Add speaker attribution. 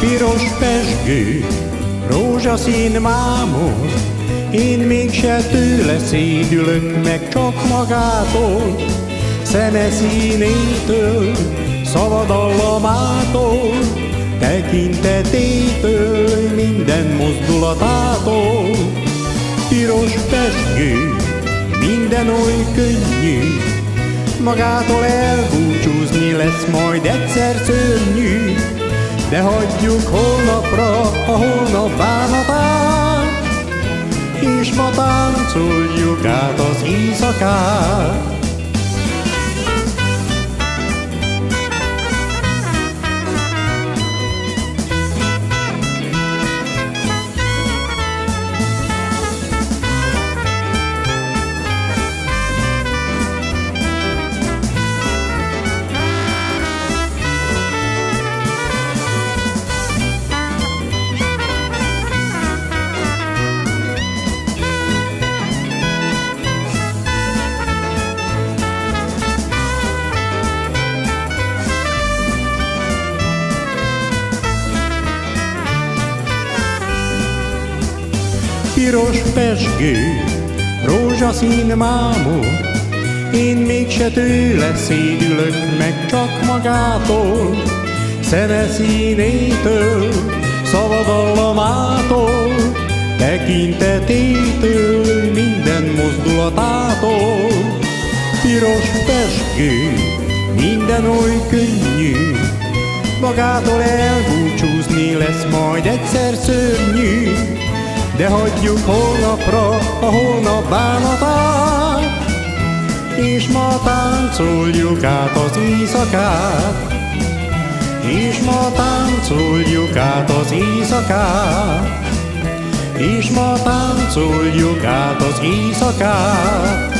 Speaker 1: Piros pezsgő, rózsaszín mámor, én mégse tőle szédülök meg, csak magától, szeme színétől, szabadallamától, tekintetétől, minden mozdulatától. Piros pezsgő, minden oly könnyű, magától elbúcsúzni lesz majd egyszer szörnyű, de hagyjuk holnapra a holnap bánatát, és ma táncoljuk át az éjszakát. Piros pezsgő, rózsaszín mámor, én mégse tőle szédülök meg, csak magától, szeme színétől, szabadallamától, tekintetétől, minden mozdulatától. Piros pezsgő, minden oly könnyű, magától elbúcsúzni lesz majd egyszer szörnyű, de hagyjuk holnapra a holnap bánatát, és ma táncoljuk át az éjszakát, és ma táncoljuk át az éjszakát, és ma táncoljuk át az éjszakát.